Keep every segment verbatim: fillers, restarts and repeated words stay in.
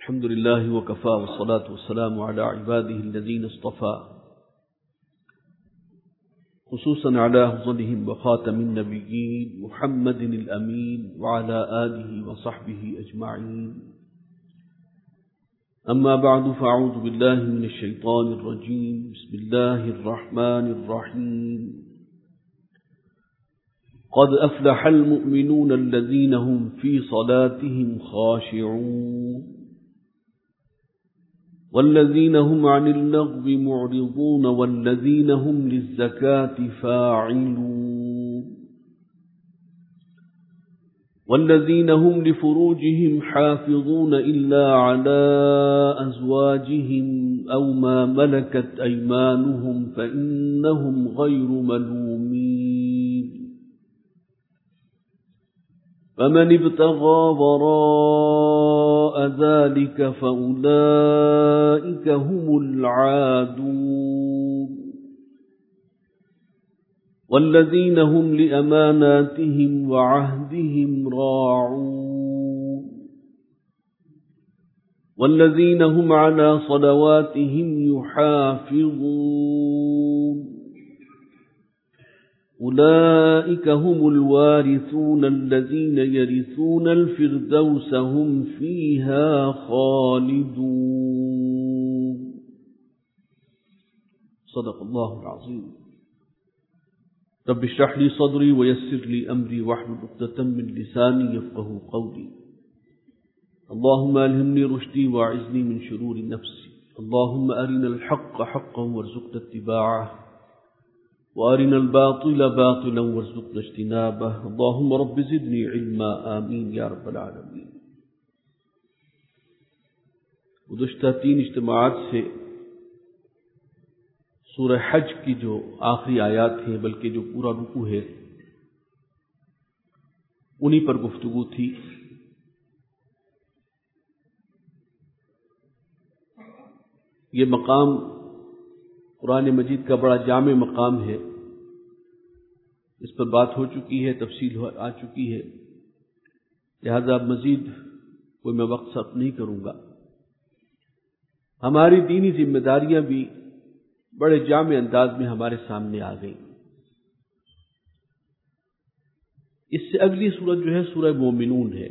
الحمد لله وكفى والصلاة والسلام على عباده الذين اصطفى خصوصا على أفضلهم وخاتم النبيين محمد الأمين وعلى آله وصحبه أجمعين. أما بعد فأعوذ بالله من الشيطان الرجيم. بسم الله الرحمن الرحيم. قد أفلح المؤمنون الذين هم في صلاتهم خاشعون والذين هم عن اللغو معرضون والذين هم للزكاة فاعلون والذين هم لفروجهم حافظون إلا على أزواجهم أو ما ملكت أيمانهم فإنهم غير ملومين. فمن ابتغى وراء ذلك فأولئك هم العادون والذين هم لأماناتهم وعهدهم راعون والذين هم على صلواتهم يحافظون. أولئك هم الوارثون الذين يرثون الفردوس هم فيها خالدون. صدق الله العظيم. رب اشرح لي صدري ويسر لي أمري واحلل عقدة من لساني يفقهوا قولي. اللهم ألهمني رشدي واعذني من شرور نفسي. اللهم أرنا الحق حقا وارزقنا اتباعه وارنا الباطل باطلا وارزقنا اجتنابه. اللهم رب زدني علما آمین یا رب العالمین. گزشتہ تین اجتماعات سے سورہ حج کی جو آخری آیات ہیں بلکہ جو پورا رکوع ہے انہی پر گفتگو تھی. یہ مقام قرآن مجید کا بڑا جامع مقام ہے. اس پر بات ہو چکی ہے، تفصیل آ چکی ہے، لہذا مزید کوئی میں وقت صرف نہیں کروں گا. ہماری دینی ذمہ داریاں بھی بڑے جامع انداز میں ہمارے سامنے آ گئی. اس سے اگلی سورت جو ہے سورہ مومنون ہے.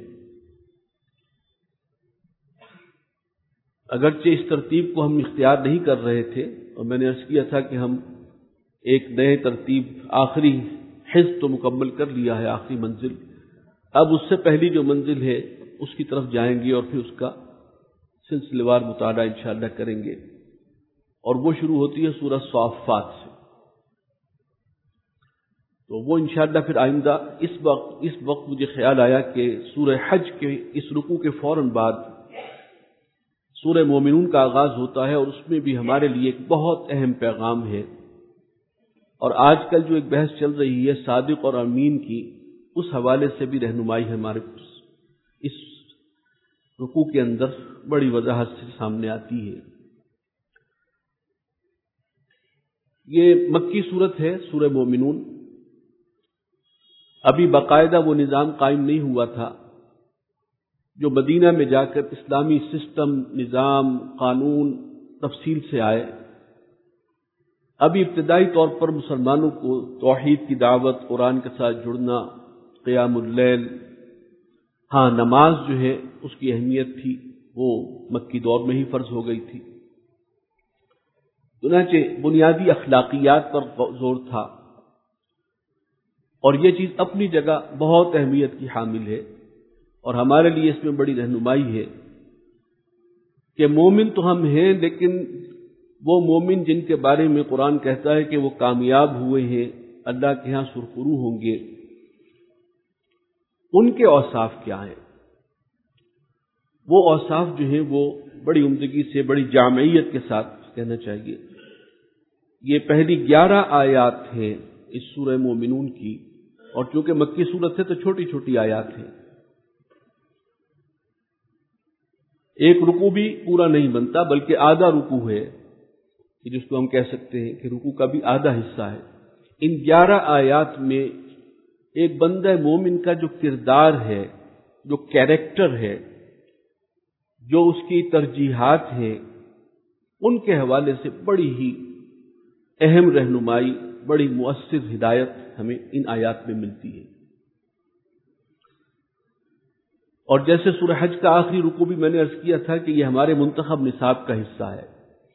اگرچہ اس ترتیب کو ہم اختیار نہیں کر رہے تھے اور میں نے عرض کیا تھا کہ ہم ایک نئے ترتیب آخری حزب تو مکمل کر لیا ہے، آخری منزل، اب اس سے پہلی جو منزل ہے اس کی طرف جائیں گے اور پھر اس کا سلسلے وار مطالعہ انشاءاللہ کریں گے. اور وہ شروع ہوتی ہے سورہ صافات سے. تو وہ انشاءاللہ پھر آئندہ اس وقت اس وقت مجھے خیال آیا کہ سورہ حج کے اس رکوع کے فوراً بعد سورہ مومنون کا آغاز ہوتا ہے اور اس میں بھی ہمارے لیے ایک بہت اہم پیغام ہے. اور آج کل جو ایک بحث چل رہی ہے صادق اور امین کی، اس حوالے سے بھی رہنمائی ہمارے اس رکوع کے اندر بڑی وضاحت سے سامنے آتی ہے. یہ مکی صورت ہے سورہ مومنون. ابھی باقاعدہ وہ نظام قائم نہیں ہوا تھا جو مدینہ میں جا کر اسلامی سسٹم، نظام، قانون تفصیل سے آئے. ابھی ابتدائی طور پر مسلمانوں کو توحید کی دعوت، قرآن کے ساتھ جڑنا، قیام اللیل، ہاں نماز جو ہے اس کی اہمیت تھی وہ مکی دور میں ہی فرض ہو گئی تھی. چنانچہ بنیادی اخلاقیات پر زور تھا اور یہ چیز اپنی جگہ بہت اہمیت کی حامل ہے اور ہمارے لیے اس میں بڑی رہنمائی ہے کہ مومن تو ہم ہیں، لیکن وہ مومن جن کے بارے میں قرآن کہتا ہے کہ وہ کامیاب ہوئے ہیں، اللہ کے ہاں سرخرو ہوں گے، ان کے اوصاف کیا ہیں؟ وہ اوصاف جو ہیں وہ بڑی عمدگی سے، بڑی جامعیت کے ساتھ کہنا چاہیے. یہ پہلی گیارہ آیات ہیں اس سورہ مومنون کی، اور چونکہ مکی صورت ہے تو چھوٹی چھوٹی آیات ہیں. ایک رکوع بھی پورا نہیں بنتا بلکہ آدھا رکوع ہے، جس کو ہم کہہ سکتے ہیں کہ رکوع کا بھی آدھا حصہ ہے. ان گیارہ آیات میں ایک بندہ مومن کا جو کردار ہے، جو کیریکٹر ہے، جو اس کی ترجیحات ہیں ان کے حوالے سے بڑی ہی اہم رہنمائی، بڑی مؤثر ہدایت ہمیں ان آیات میں ملتی ہے۔ اور جیسے سورہ حج کا آخری رکوع بھی میں نے عرض کیا تھا کہ یہ ہمارے منتخب نصاب کا حصہ ہے۔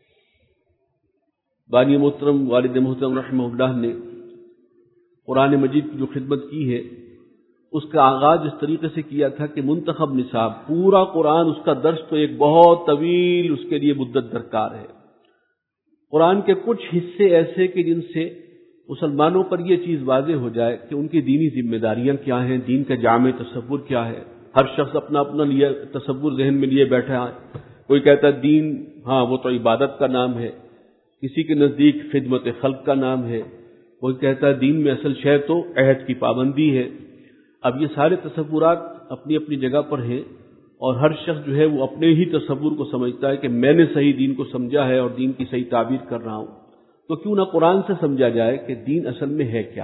بانی محترم والد محترم رحمہ اللہ نے قرآن مجید کی جو خدمت کی ہے اس کا آغاز اس طریقے سے کیا تھا کہ منتخب نصاب، پورا قرآن، اس کا درس تو ایک بہت طویل اس کے لیے مدت درکار ہے۔ قرآن کے کچھ حصے ایسے کہ جن سے مسلمانوں پر یہ چیز واضح ہو جائے کہ ان کی دینی ذمہ داریاں کیا ہیں، دین کا جامع تصور کیا ہے۔ ہر شخص اپنا اپنا لیے تصور ذہن میں لیے بیٹھا ہے۔ کوئی کہتا ہے دین ہاں وہ تو عبادت کا نام ہے، کسی کے نزدیک خدمت خلق کا نام ہے، کوئی کہتا ہے دین میں اصل شے تو عہد کی پابندی ہے۔ اب یہ سارے تصورات اپنی اپنی جگہ پر ہیں، اور ہر شخص جو ہے وہ اپنے ہی تصور کو سمجھتا ہے کہ میں نے صحیح دین کو سمجھا ہے اور دین کی صحیح تعبیر کر رہا ہوں۔ تو کیوں نہ قرآن سے سمجھا جائے کہ دین اصل میں ہے کیا؟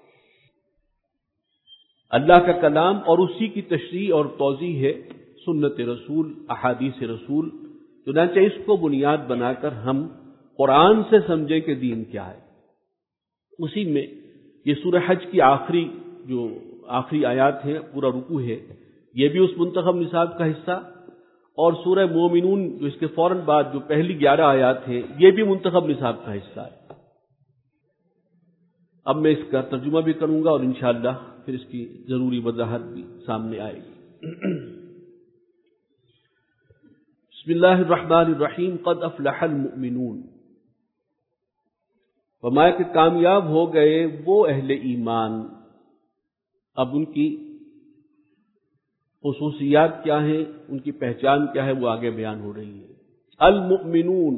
اللہ کا کلام اور اسی کی تشریح اور توضیح ہے سنت رسول، احادیث رسول، چنانچہ اس کو بنیاد بنا کر ہم قرآن سے سمجھیں کہ دین کیا ہے۔ اسی میں یہ سورہ حج کی آخری جو آخری آیات ہیں، پورا رکوع ہے، یہ بھی اس منتخب نصاب کا حصہ، اور سورہ مومنون جو اس کے فوراً بعد جو پہلی گیارہ آیات ہیں یہ بھی منتخب نصاب کا حصہ ہے۔ اب میں اس کا ترجمہ بھی کروں گا اور انشاءاللہ پھر اس کی ضروری وضاحت بھی سامنے آئے گی۔ بسم اللہ الرحمن الرحیم، قد افلح المؤمنون، فرمایا کہ کامیاب ہو گئے وہ اہل ایمان۔ اب ان کی خصوصیات کیا ہیں، ان کی پہچان کیا ہے، وہ آگے بیان ہو رہی ہے۔ المؤمنون،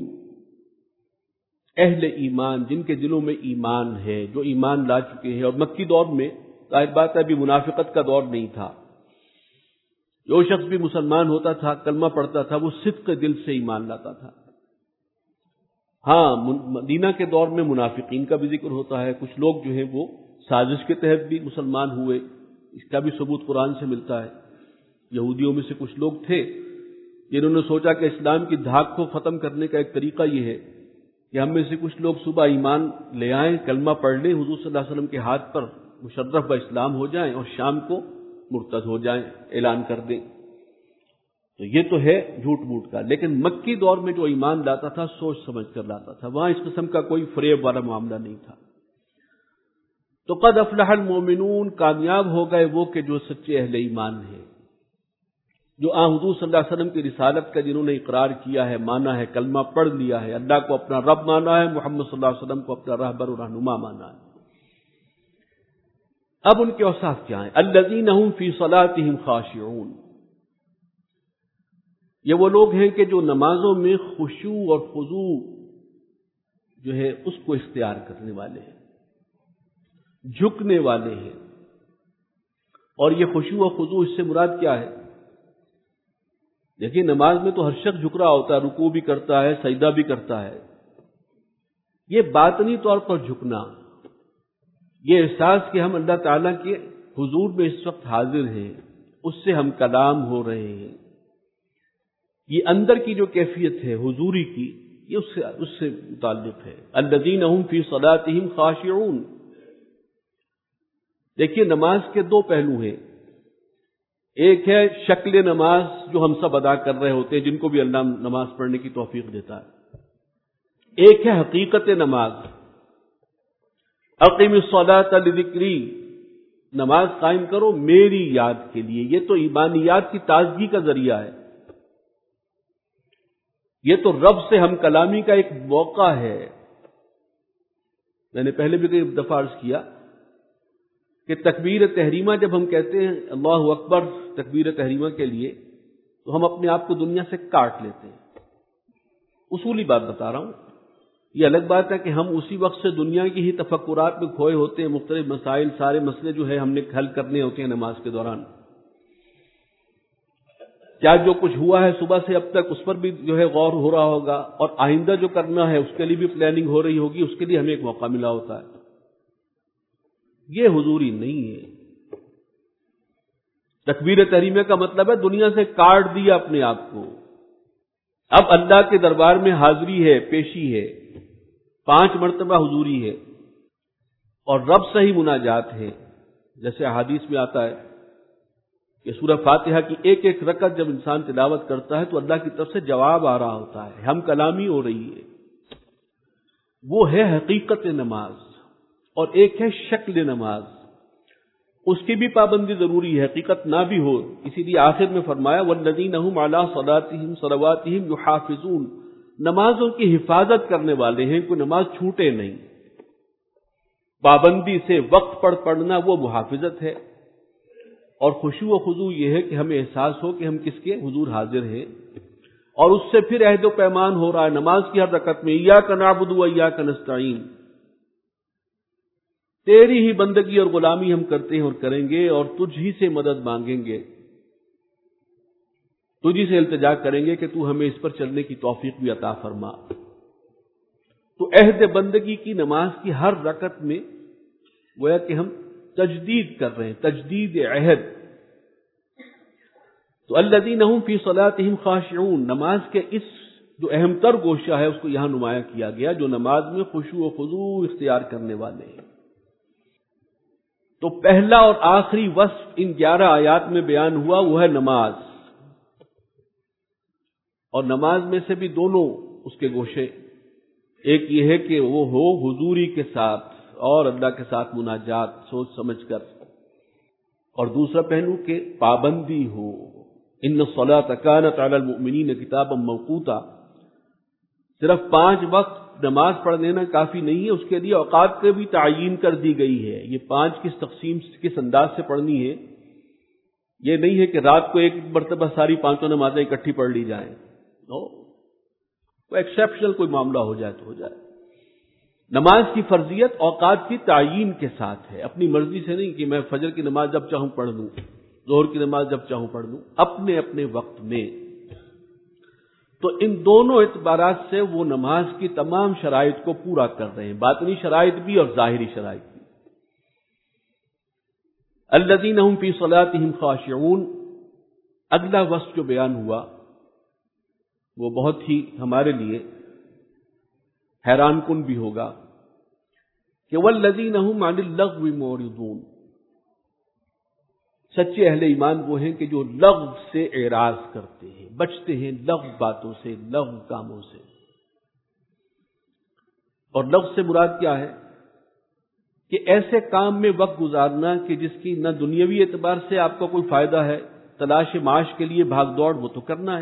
اہل ایمان، جن کے دلوں میں ایمان ہے، جو ایمان لا چکے ہیں۔ اور مکی دور میں ظاہر بات ہے ابھی منافقت کا دور نہیں تھا، جو شخص بھی مسلمان ہوتا تھا، کلمہ پڑھتا تھا، وہ صدق دل سے ایمان لاتا تھا۔ ہاں مدینہ کے دور میں منافقین کا بھی ذکر ہوتا ہے، کچھ لوگ جو ہیں وہ سازش کے تحت بھی مسلمان ہوئے، اس کا بھی ثبوت قرآن سے ملتا ہے۔ یہودیوں میں سے کچھ لوگ تھے جنہوں نے سوچا کہ اسلام کی دھاک کو ختم کرنے کا ایک طریقہ یہ ہے کہ ہم میں سے کچھ لوگ صبح ایمان لے آئیں، کلمہ پڑھ لیں، حضور صلی اللہ علیہ وسلم کے ہاتھ پر مشرف با اسلام ہو جائیں اور شام کو مرتد ہو جائیں، اعلان کر دیں۔ تو یہ تو ہے جھوٹ موٹ کا، لیکن مکی دور میں جو ایمان لاتا تھا سوچ سمجھ کر لاتا تھا، وہاں اس قسم کا کوئی فریب والا معاملہ نہیں تھا۔ تو قد افلح المؤمنون، کامیاب ہو گئے وہ کہ جو سچے اہل ایمان ہیں، جو آن حضور صلی اللہ علیہ وسلم کی رسالت کا جنہوں نے اقرار کیا ہے، مانا ہے، کلمہ پڑھ لیا ہے، اللہ کو اپنا رب مانا ہے، محمد صلی اللہ علیہ وسلم کو اپنا رہبر و رہنما مانا ہے۔ اب ان کے اوصاف کیا ہیں؟ الذین هم فی صلاتهم خاشعون، یہ وہ لوگ ہیں کہ جو نمازوں میں خشوع اور خضوع جو ہے اس کو اختیار کرنے والے ہیں، جھکنے والے ہیں۔ اور یہ خشوع و خضوع اس سے مراد کیا ہے؟ دیکھیے نماز میں تو ہر شخص جھک رہا ہوتا ہے، رکوع بھی کرتا ہے، سجدہ بھی کرتا ہے۔ یہ باطنی طور پر جھکنا، یہ احساس کہ ہم اللہ تعالیٰ کے حضور میں اس وقت حاضر ہیں، اس سے ہم کلام ہو رہے ہیں، یہ اندر کی جو کیفیت ہے حضوری کی، یہ اس سے اس سے متعلق ہے۔ الذین هم فی صلاتهم خاشعون۔ دیکھیے نماز کے دو پہلو ہیں، ایک ہے شکل نماز جو ہم سب ادا کر رہے ہوتے ہیں، جن کو بھی اللہ نماز پڑھنے کی توفیق دیتا ہے، ایک ہے حقیقت نماز۔ اقیم الصلاۃ لذکری، نماز قائم کرو میری یاد کے لیے۔ یہ تو ایمانیات کی تازگی کا ذریعہ ہے، یہ تو رب سے ہم کلامی کا ایک موقع ہے۔ میں نے پہلے بھی کئی دفعہ عرض کیا کہ تکبیر تحریمہ جب ہم کہتے ہیں اللہ اکبر تکبیر تحریمہ کے لیے، تو ہم اپنے آپ کو دنیا سے کاٹ لیتے ہیں۔ اصولی بات بتا رہا ہوں، یہ الگ بات ہے کہ ہم اسی وقت سے دنیا کی ہی تفکرات میں کھوئے ہوتے ہیں، مختلف مسائل، سارے مسئلے جو ہے ہم نے حل کرنے ہوتے ہیں نماز کے دوران۔ کیا جو کچھ ہوا ہے صبح سے اب تک اس پر بھی جو ہے غور ہو رہا ہوگا، اور آئندہ جو کرنا ہے اس کے لیے بھی پلاننگ ہو رہی ہوگی، اس کے لیے ہمیں ایک موقع ملا ہوتا ہے۔ یہ حضوری نہیں ہے۔ تکبیر تحریمہ کا مطلب ہے دنیا سے کاٹ دیا اپنے آپ کو، اب اللہ کے دربار میں حاضری ہے، پیشی ہے، پانچ مرتبہ حضوری ہے، اور رب سے ہی مناجات ہے. جیسے احادیث میں آتا ہے کہ سورہ فاتحہ کی ایک ایک رکعت جب انسان تلاوت کرتا ہے تو اللہ کی طرف سے جواب آ رہا ہوتا ہے، ہم کلامی ہو رہی ہے. وہ ہے حقیقت نماز، اور ایک ہے شکل نماز، اس کی بھی پابندی ضروری ہے، حقیقت نہ بھی ہو. اسی لیے آخر میں فرمایا والذین هم علی صلاتهم صلواتهم یحافظون، نمازوں کی حفاظت کرنے والے ہیں، کوئی نماز چھوٹے نہیں. پابندی سے وقت پر پڑھنا وہ محافظت ہے. اور خشوع و خضوع یہ ہے کہ ہمیں احساس ہو کہ ہم کس کے حضور حاضر ہیں، اور اس سے پھر عہد و پیمان ہو رہا ہے نماز کی ہر رکعت میں، ایاک نعبد و ایاک نستعین، تیری ہی بندگی اور غلامی ہم کرتے ہیں اور کریں گے، اور تجھ ہی سے مدد مانگیں گے، تجھ ہی سے التجا کریں گے کہ تو ہمیں اس پر چلنے کی توفیق بھی عطا فرما. تو عہد بندگی کی نماز کی ہر رکعت میں گویا کہ ہم تجدید کر رہے ہیں، تجدید عہد. تو الذین هم فی صلاتهم خاشعون، نماز کے اس جو اہم تر گوشہ ہے اس کو یہاں نمایاں کیا گیا، جو نماز میں خشوع و خضوع اختیار کرنے والے ہیں. تو پہلا اور آخری وصف ان گیارہ آیات میں بیان ہوا وہ ہے نماز. اور نماز میں سے بھی دونوں اس کے گوشے، ایک یہ ہے کہ وہ ہو حضوری کے ساتھ اور اللہ کے ساتھ مناجات سوچ سمجھ کر، اور دوسرا پہلو کہ پابندی ہو. ان الصلاۃ کانت علی المؤمنین کتابا موقوتا، صرف پانچ وقت نماز پڑھ لینا کافی نہیں ہے، اس کے لیے اوقات کی بھی تعیین کر دی گئی ہے. یہ پانچ کس تقسیم کس انداز سے پڑھنی ہے، یہ نہیں ہے کہ رات کو ایک مرتبہ ساری پانچوں نمازیں اکٹھی پڑھ لی جائیں. نو، کوئی ایکسیپشنل کوئی معاملہ ہو جائے تو ہو جائے. نماز کی فرضیت اوقات کی تعیین کے ساتھ ہے، اپنی مرضی سے نہیں کہ میں فجر کی نماز جب چاہوں پڑھ لوں، ظہر کی نماز جب چاہوں پڑھ لوں، اپنے اپنے وقت میں. تو ان دونوں اعتبارات سے وہ نماز کی تمام شرائط کو پورا کر رہے ہیں، باطنی شرائط بھی اور ظاہری شرائط بھی. الذین هم فی صلاتهم خاشعون، اگلا وصف جو بیان ہوا وہ بہت ہی ہمارے لیے حیران کن بھی ہوگا کہ والذین هم عن اللغو معرضون، سچے اہل ایمان وہ ہیں کہ جو لغو سے اعراض کرتے ہیں، بچتے ہیں لغو باتوں سے، لغو کاموں سے. اور لغو سے مراد کیا ہے کہ ایسے کام میں وقت گزارنا کہ جس کی نہ دنیاوی اعتبار سے آپ کو کوئی فائدہ ہے، تلاش معاش کے لیے بھاگ دوڑ وہ تو کرنا ہے،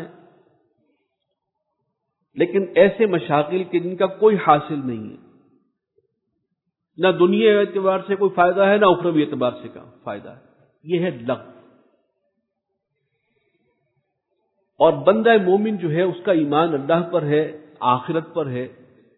لیکن ایسے مشاغل کے جن کا کوئی حاصل نہیں ہے، نہ دنیا اعتبار سے کوئی فائدہ ہے نہ اخروی اعتبار سے کا فائدہ ہے، یہ ہے لغو. اور بندہ مومن جو ہے اس کا ایمان اللہ پر ہے، آخرت پر ہے.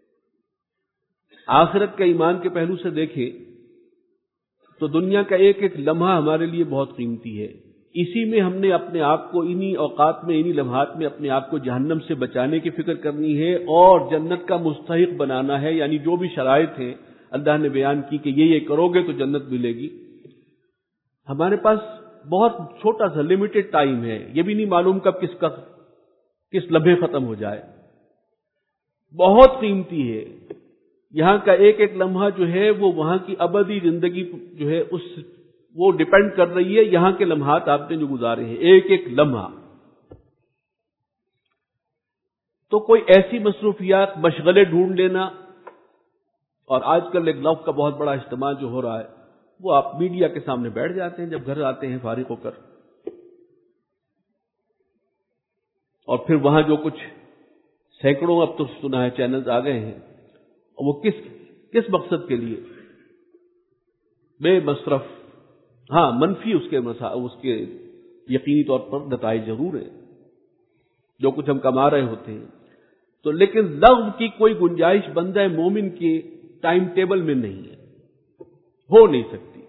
آخرت کے ایمان کے پہلو سے دیکھیں تو دنیا کا ایک ایک لمحہ ہمارے لیے بہت قیمتی ہے. اسی میں ہم نے اپنے آپ کو انہی اوقات میں، انہی لمحات میں اپنے آپ کو جہنم سے بچانے کی فکر کرنی ہے اور جنت کا مستحق بنانا ہے. یعنی جو بھی شرائط ہیں اللہ نے بیان کی کہ یہ یہ کرو گے تو جنت ملے گی. ہمارے پاس بہت چھوٹا سا لمیٹڈ ٹائم ہے، یہ بھی نہیں معلوم کب کس کا کس لمحے ختم ہو جائے. بہت قیمتی ہے. یہاں کا ایک ایک لمحہ جو ہے وہ وہاں کی ابدی زندگی جو ہے اس وہ ڈپینڈ کر رہی ہے یہاں کے لمحات آپ نے جو گزارے ہیں، ایک ایک لمحہ. تو کوئی ایسی مصروفیات، مشغلے ڈھونڈ لینا، اور آج کل ایک لفظ کا بہت بڑا استعمال جو ہو رہا ہے وہ آپ میڈیا کے سامنے بیٹھ جاتے ہیں جب گھر آتے ہیں فارغ ہو کر، اور پھر وہاں جو کچھ سینکڑوں اب تو سنا ہے چینلز آ گئے ہیں، وہ کس کس مقصد کے لیے؟ بے مصرف. ہاں منفی اس کے مسا... اس کے یقینی طور پر نتائج ضرور ہیں جو کچھ ہم کما رہے ہوتے ہیں، تو لیکن لغو کی کوئی گنجائش بندہ مومن کے ٹائم ٹیبل میں نہیں ہے، ہو نہیں سکتی.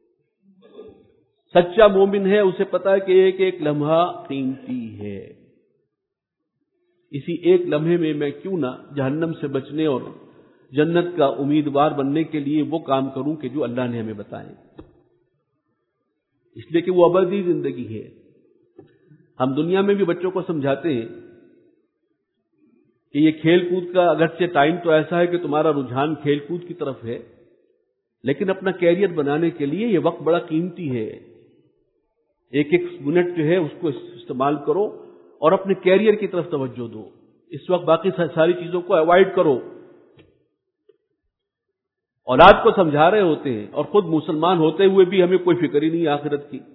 سچا مومن ہے، اسے پتا ہے کہ ایک ایک لمحہ قیمتی ہے. اسی ایک لمحے میں میں کیوں نہ جہنم سے بچنے اور جنت کا امیدوار بننے کے لیے وہ کام کروں کہ جو اللہ نے ہمیں بتائے، اس لیے کہ وہ ابدی زندگی ہے. ہم دنیا میں بھی بچوں کو سمجھاتے ہیں کہ یہ کھیل کود کا اگرچہ ٹائم تو ایسا ہے کہ تمہارا رجحان کھیل کود کی طرف ہے، لیکن اپنا کیریئر بنانے کے لیے یہ وقت بڑا قیمتی ہے. ایک ایک منٹ جو ہے اس کو استعمال کرو اور اپنے کیریئر کی طرف توجہ دو. اس وقت باقی ساری چیزوں کو اوائڈ کرو. اولاد کو سمجھا رہے ہوتے ہیں اور خود مسلمان ہوتے ہوئے بھی ہمیں کوئی فکر ہی نہیں آخرت کی،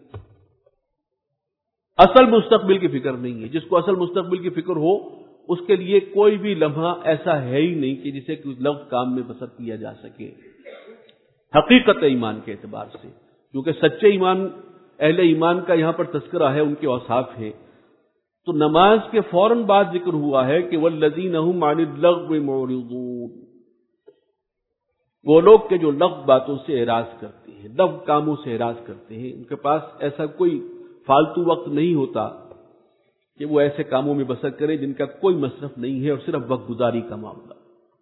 اصل مستقبل کی فکر نہیں ہے. جس کو اصل مستقبل کی فکر ہو اس کے لیے کوئی بھی لمحہ ایسا ہے ہی نہیں کہ جسے کچھ لفظ کام میں بسر کیا جا سکے حقیقت ایمان کے اعتبار سے. کیونکہ سچے ایمان، اہل ایمان کا یہاں پر تذکرہ ہے، ان کے اوصاف ہے. تو نماز کے فوراً بعد ذکر ہوا ہے کہ والذین هم عن اللغو معرضون، وہ لوگ کہ جو لغو باتوں سے اعراض کرتے ہیں، لغو کاموں سے اعراض کرتے ہیں. ان کے پاس ایسا کوئی فالتو وقت نہیں ہوتا کہ وہ ایسے کاموں میں بسر کرے جن کا کوئی مصرف نہیں ہے اور صرف وقت گزاری کا معاملہ.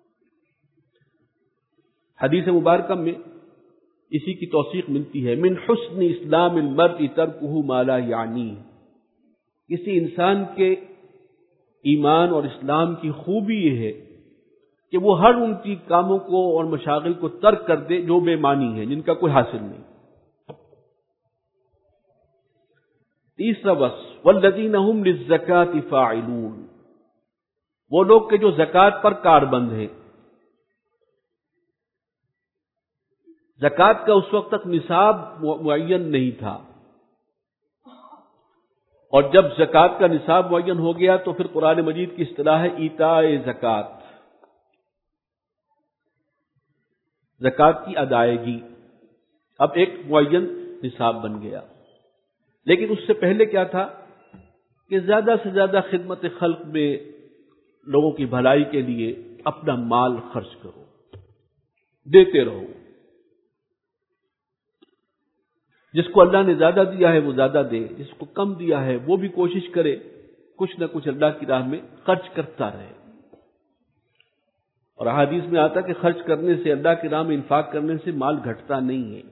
حدیث مبارکہ میں اسی کی توثیق ملتی ہے، من حسن اسلام المرء ترکہ ما لا یعنی. کسی انسان کے ایمان اور اسلام کی خوبی یہ ہے کہ وہ ہر ان کی کاموں کو اور مشاغل کو ترک کر دے جو بے معنی ہیں، جن کا کوئی حاصل نہیں. تیسرا وصف والذین هم للزکاة فاعلون، وہ لوگ کہ جو زکوٰۃ پر کاربند ہیں. زکوٰۃ کا اس وقت تک نصاب معین نہیں تھا، اور جب زکوٰۃ کا نصاب معین ہو گیا تو پھر قرآن مجید کی اصطلاح ہے ایتاء زکوٰۃ، زکوٰۃ کی ادائیگی. اب ایک معین نصاب بن گیا. لیکن اس سے پہلے کیا تھا کہ زیادہ سے زیادہ خدمت خلق میں لوگوں کی بھلائی کے لیے اپنا مال خرچ کرو، دیتے رہو. جس کو اللہ نے زیادہ دیا ہے وہ زیادہ دے، جس کو کم دیا ہے وہ بھی کوشش کرے کچھ نہ کچھ اللہ کی راہ میں خرچ کرتا رہے. اور احادیث میں آتا کہ خرچ کرنے سے، اللہ کی راہ میں انفاق کرنے سے مال گھٹتا نہیں ہے.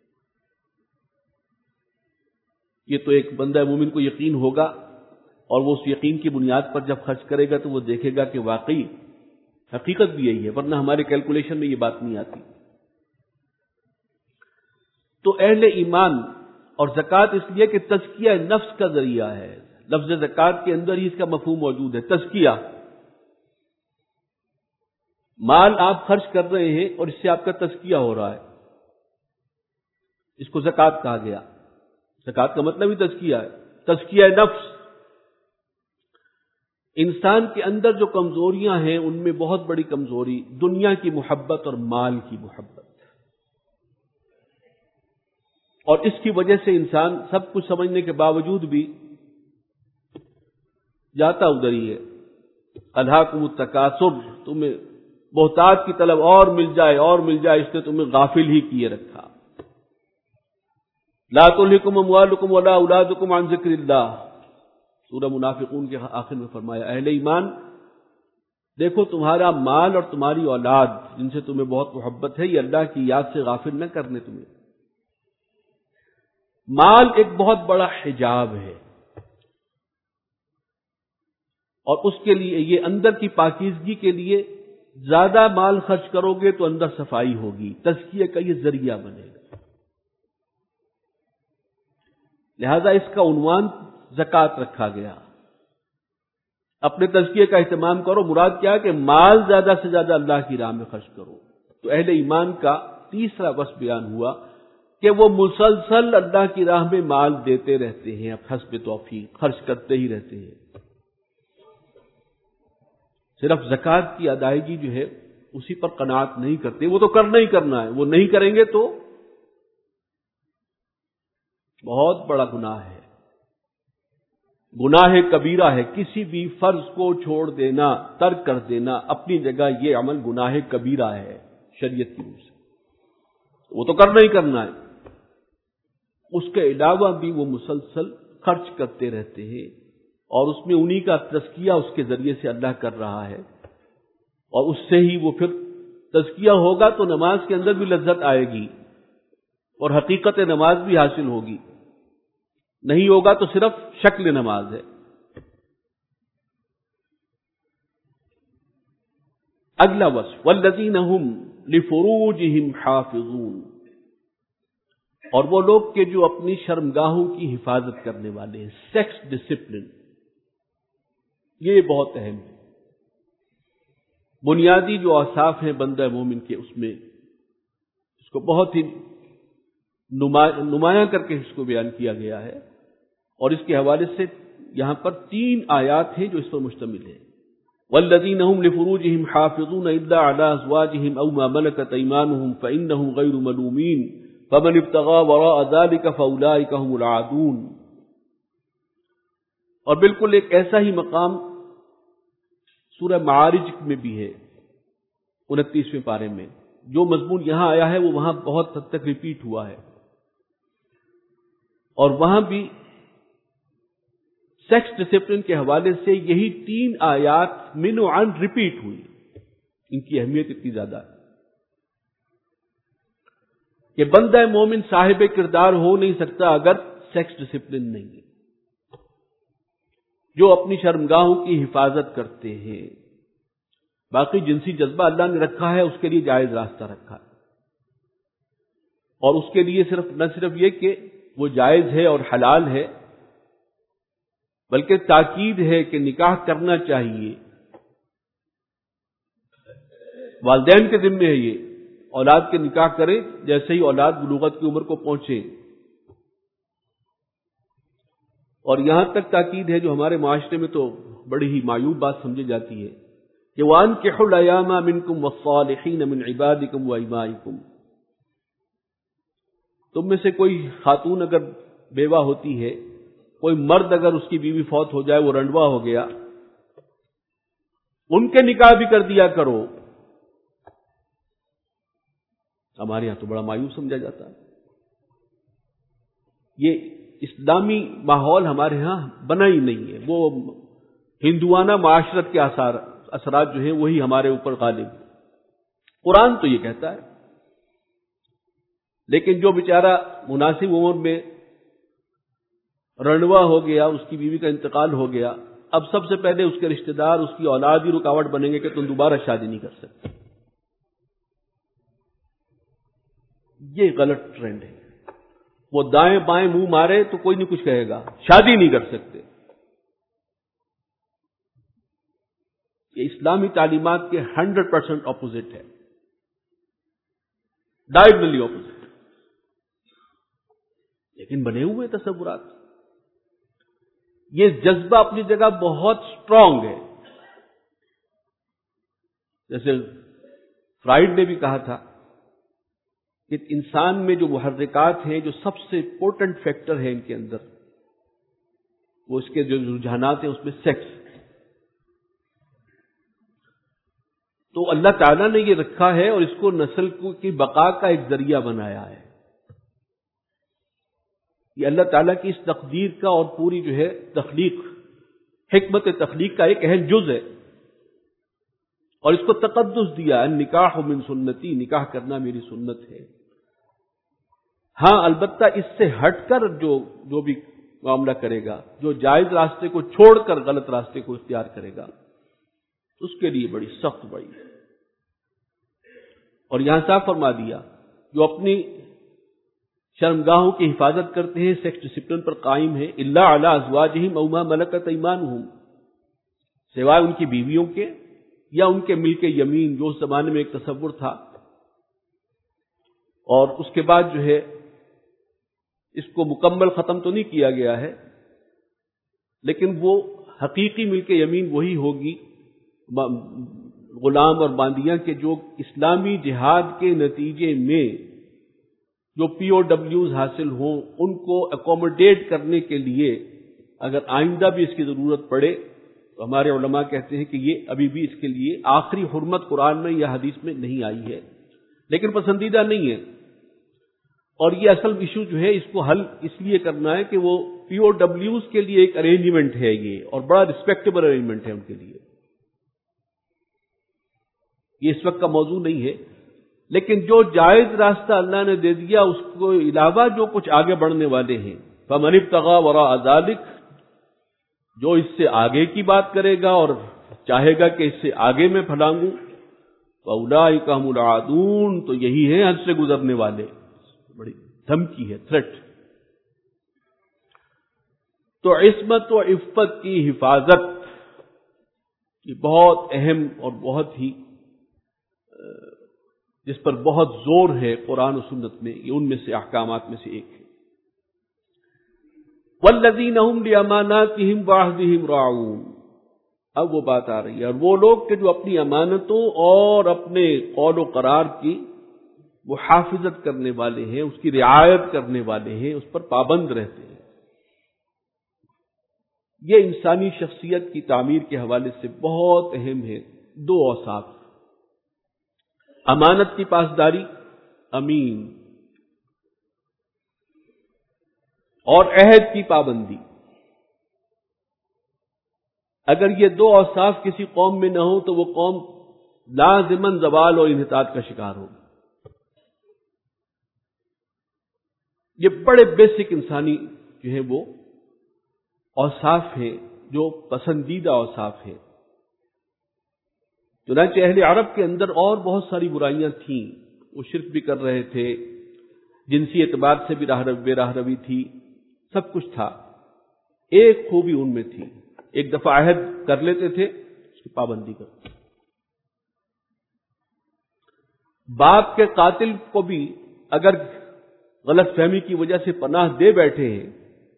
یہ تو ایک بندہ مومن کو یقین ہوگا، اور وہ اس یقین کی بنیاد پر جب خرچ کرے گا تو وہ دیکھے گا کہ واقعی حقیقت بھی یہی ہے، ورنہ ہمارے کیلکولیشن میں یہ بات نہیں آتی. تو اہل ایمان اور زکوٰۃ اس لیے کہ تزکیہ نفس کا ذریعہ ہے. لفظ زکوٰۃ کے اندر ہی اس کا مفہوم موجود ہے، تزکیہ. مال آپ خرچ کر رہے ہیں اور اس سے آپ کا تزکیہ ہو رہا ہے، اس کو زکوٰۃ کہا گیا. زکوٰۃ کا مطلب ہی تزکیہ ہے، تزکیہ نفس. انسان کے اندر جو کمزوریاں ہیں ان میں بہت بڑی کمزوری دنیا کی محبت اور مال کی محبت، اور اس کی وجہ سے انسان سب کچھ سمجھنے کے باوجود بھی جاتا ادھر ہی ہے. الہاکم التکاثر، تمہیں بہتات کی طلب اور مل جائے اور مل جائے، اس نے تمہیں غافل ہی کیے رکھا. لا تلہکم اموالکم ولا اولادکم عن ذکر اللہ، سورہ منافقون کے آخر میں فرمایا اہل ایمان دیکھو تمہارا مال اور تمہاری اولاد جن سے تمہیں بہت محبت ہے یہ اللہ کی یاد سے غافل نہ کرنے تمہیں. مال ایک بہت بڑا حجاب ہے، اور اس کے لیے یہ اندر کی پاکیزگی کے لیے زیادہ مال خرچ کرو گے تو اندر صفائی ہوگی، تزکیہ کا یہ ذریعہ بنے گا. لہذا اس کا عنوان زکوٰۃ رکھا گیا. اپنے تزکیے کا اہتمام کرو، مراد کیا ہے کہ مال زیادہ سے زیادہ اللہ کی راہ میں خرچ کرو. تو اہل ایمان کا تیسرا وصف بیان ہوا کہ وہ مسلسل اللہ کی راہ میں مال دیتے رہتے ہیں، حسب توفیق خرچ کرتے ہی رہتے ہیں. صرف زکوٰۃ کی ادائیگی جو ہے اسی پر قناعت نہیں کرتے، وہ تو کرنا ہی کرنا ہے، وہ نہیں کریں گے تو بہت بڑا گناہ ہے، گناہ کبیرہ ہے. کسی بھی فرض کو چھوڑ دینا، ترک کر دینا اپنی جگہ یہ عمل گناہ کبیرہ ہے شریعت کی روح سے، وہ تو کرنا ہی کرنا ہے. اس کے علاوہ بھی وہ مسلسل خرچ کرتے رہتے ہیں، اور اس میں انہی کا تزکیہ اس کے ذریعے سے اللہ کر رہا ہے، اور اس سے ہی وہ پھر تزکیہ ہوگا تو نماز کے اندر بھی لذت آئے گی اور حقیقت نماز بھی حاصل ہوگی. نہیں ہوگا تو صرف شکل نماز ہے. اگلا وصف والذین هم لفروجہم حافظون، اور وہ لوگ کہ جو اپنی شرمگاہوں کی حفاظت کرنے والے ہیں، سیکس ڈسپلن، یہ بہت اہم ہے۔ بنیادی جو اوصاف ہیں بندہ مومن کے، اس میں اس کو بہت ہی نمایاں کر کے اس کو بیان کیا گیا ہے، اور اس کے حوالے سے یہاں پر تین آیات ہیں جو اس پر مشتمل ہیں۔ والذین هم لفروجہم حافظون الا علی ازواجہم او ما ملکت ایمانہم فانہم غیر ملومین فمن ابتغى وراء ذلك فاولئک هم العادون۔ اور بالکل ایک ایسا ہی مقام سورہ معارج میں بھی ہے، انتیسویں پارے میں۔ جو مضمون یہاں آیا ہے وہ وہاں بہت حد تک ریپیٹ ہوا ہے، اور وہاں بھی سیکس ڈسپلن کے حوالے سے یہی تین آیات من و عن ریپیٹ ہوئی۔ ان کی اہمیت اتنی زیادہ ہے کہ بندہ مومن صاحب کردار ہو نہیں سکتا اگر سیکس ڈسپلن نہیں ہے۔ جو اپنی شرمگاہوں کی حفاظت کرتے ہیں، باقی جنسی جذبہ اللہ نے رکھا ہے، اس کے لیے جائز راستہ رکھا ہے، اور اس کے لیے صرف نہ صرف یہ کہ وہ جائز ہے اور حلال ہے، بلکہ تاکید ہے کہ نکاح کرنا چاہیے۔ والدین کے ذمہ ہے یہ، اولاد کے نکاح کرے جیسے ہی اولاد بلوغت کی عمر کو پہنچے۔ اور یہاں تک تاکید ہے جو ہمارے معاشرے میں تو بڑی ہی معیوب بات سمجھی جاتی ہے کہ وَأَنكِحُوا الْأَيَامَ مِنكُمْ وَالصَّالِحِينَ مِنْ عِبَادِكُمْ وَإِمَائِكُمْ، تم میں سے کوئی خاتون اگر بیوہ ہوتی ہے، کوئی مرد اگر اس کی بیوی فوت ہو جائے، وہ رنڈوا ہو گیا، ان کے نکاح بھی کر دیا کرو۔ ہمارے یہاں تو بڑا مایوس سمجھا جاتا ہے۔ یہ اسلامی ماحول ہمارے ہاں بنا ہی نہیں ہے، وہ ہندوانہ معاشرت کے اثار اثرات جو ہیں وہی ہمارے اوپر غالب ہیں۔ قرآن تو یہ کہتا ہے، لیکن جو بیچارہ مناسب عمر میں رنڈوا ہو گیا، اس کی بیوی کا انتقال ہو گیا، اب سب سے پہلے اس کے رشتہ دار، اس کی اولاد ہی رکاوٹ بنیں گے کہ تم دوبارہ شادی نہیں کر سکتے۔ یہ غلط ٹرینڈ ہے۔ وہ دائیں بائیں منہ مارے تو کوئی نہیں کچھ کہے گا، شادی نہیں کر سکتے۔ یہ اسلامی تعلیمات کے ہنڈریڈ پرسینٹ اپوزٹ ہے، ڈائیگنلی اپوزٹ۔ لیکن بنے ہوئے تصورات، یہ جذبہ اپنی جگہ بہت سٹرونگ ہے۔ جیسے فرائڈ نے بھی کہا تھا کہ انسان میں جو محرکات ہیں، جو سب سے امپورٹنٹ فیکٹر ہے ان کے اندر، وہ اس کے جو رجحانات ہیں اس میں سیکس۔ تو اللہ تعالیٰ نے یہ رکھا ہے اور اس کو نسل کی بقا کا ایک ذریعہ بنایا ہے۔ یہ اللہ تعالیٰ کی اس تقدیر کا اور پوری جو ہے تخلیق، حکمت تخلیق کا ایک اہم جز ہے، اور اس کو تقدس دیا ہے۔ نکاح من سنتی، نکاح کرنا میری سنت ہے۔ ہاں البتہ اس سے ہٹ کر جو جو بھی معاملہ کرے گا، جو جائز راستے کو چھوڑ کر غلط راستے کو اختیار کرے گا، اس کے لیے بڑی سخت بڑی ہے۔ اور یہاں صاف فرما دیا، جو اپنی شرمگاہوں کی حفاظت کرتے ہیں، سیکس ڈسپلن پر قائم ہیں، الا علی ازواجہم او ما ملکت ایمانہم، سوائے ان کی بیویوں کے یا ان کے ملک یمین، جو اس زمانے میں ایک تصور تھا۔ اور اس کے بعد جو ہے اس کو مکمل ختم تو نہیں کیا گیا ہے، لیکن وہ حقیقی ملک یمین وہی ہوگی غلام اور باندیاں کے جو اسلامی جہاد کے نتیجے میں جو پی او ڈبلیوز حاصل ہوں، ان کو اکوموڈیٹ کرنے کے لیے اگر آئندہ بھی اس کی ضرورت پڑے تو ہمارے علماء کہتے ہیں کہ یہ ابھی بھی اس کے لیے آخری حرمت قرآن میں یا حدیث میں نہیں آئی ہے، لیکن پسندیدہ نہیں ہے۔ اور یہ اصل ایشو جو ہے اس کو حل اس لیے کرنا ہے کہ وہ پی او ڈبلیوز کے لیے ایک ارینجمنٹ ہے یہ، اور بڑا ریسپیکٹیبل ارینجمنٹ ہے ان کے لیے۔ یہ اس وقت کا موضوع نہیں ہے، لیکن جو جائز راستہ اللہ نے دے دیا اس کو علاوہ جو کچھ آگے بڑھنے والے ہیں، فَمَنِ ابْتَغَىٰ وَرَاءَ ذَلِكَ، جو اس سے آگے کی بات کرے گا اور چاہے گا کہ اس سے آگے میں پھلانگوں، فَأُولَٰئِكَ هُمُ الْعَادُونَ، تو یہی ہیں حد سے گزرنے والے. بڑی دھمکی ہے، تھریٹ. تو عصمت و عفت کی حفاظت یہ بہت اہم اور بہت ہی جس پر بہت زور ہے قرآن و سنت میں، یہ ان میں سے احکامات میں سے ایک ہے. وَالَّذِينَ هُمْ لِأَمَانَاتِهِمْ وَعَهْدِهِمْ رَاعُونَ. اب وہ بات آ رہی ہے، اور وہ لوگ کہ جو اپنی امانتوں اور اپنے قول و قرار کی محافظت کرنے والے ہیں، اس کی رعایت کرنے والے ہیں، اس پر پابند رہتے ہیں. یہ انسانی شخصیت کی تعمیر کے حوالے سے بہت اہم ہے. دو اوصاف: امانت کی پاسداری، امین، اور عہد کی پابندی. اگر یہ دو اوصاف کسی قوم میں نہ ہو تو وہ قوم لازماً زوال اور انحطاط کا شکار ہوگی. یہ بڑے بیسک انسانی جو ہیں وہ اوصاف ہیں، جو پسندیدہ اوصاف ہیں. چنانچہ اہل عرب کے اندر اور بہت ساری برائیاں تھیں. وہ شرک بھی کر رہے تھے، جنسی اعتبار سے بھی راہ بے راہ روی تھی، سب کچھ تھا. ایک خوبی ان میں تھی، ایک دفعہ عہد کر لیتے تھے، اس کی پابندی کرتے. باپ کے قاتل کو بھی اگر غلط فہمی کی وجہ سے پناہ دے بیٹھے ہیں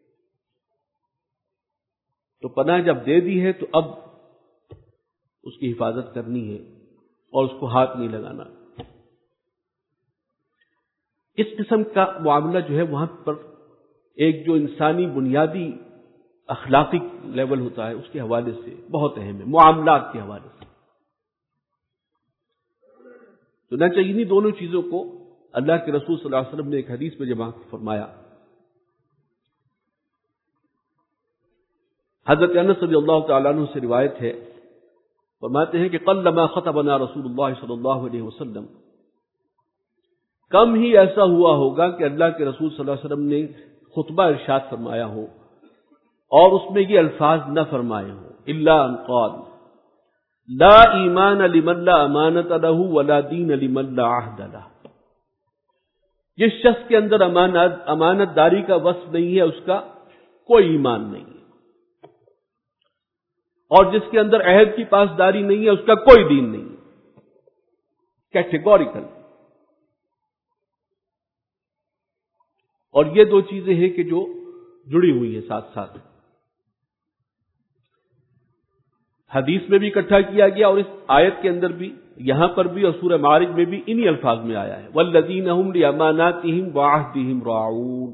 تو پناہ جب دے دی ہے تو اب اس کی حفاظت کرنی ہے اور اس کو ہاتھ نہیں لگانا. اس قسم کا معاملہ جو ہے وہاں پر ایک جو انسانی بنیادی اخلاقی لیول ہوتا ہے اس کے حوالے سے بہت اہم ہے، معاملات کے حوالے سے. تو نہ چاہیے انہی دونوں چیزوں کو اللہ کے رسول صلی اللہ علیہ وسلم نے ایک حدیث میں جمع فرمایا. حضرت انس رضی اللہ تعالیٰ عنہ سے روایت ہے، فرماتے ہیں کہ قلما خطبنا رسول اللہ صلی اللہ علیہ وسلم، کم ہی ایسا ہوا ہوگا کہ اللہ کے رسول صلی اللہ علیہ وسلم نے خطبہ ارشاد فرمایا ہو اور اس میں یہ الفاظ نہ فرمائے ہوں، الا ان قال لا ایمان لمن لا امانت له ولا دین لمن لا عہد له. جس شخص کے اندر امانت امانت داری کا وصف نہیں ہے اس کا کوئی ایمان نہیں ہے، اور جس کے اندر عہد کی پاسداری نہیں ہے اس کا کوئی دین نہیں ہے. کیٹیگوریکل. اور یہ دو چیزیں ہیں کہ جو جڑی ہوئی ہیں ساتھ ساتھ، حدیث میں بھی اکٹھا کیا گیا اور اس آیت کے اندر بھی، یہاں پر بھی اور سورہ معارج میں بھی انہی الفاظ میں آیا ہے، والذین هم لاماناتهم وعہدهم راعون.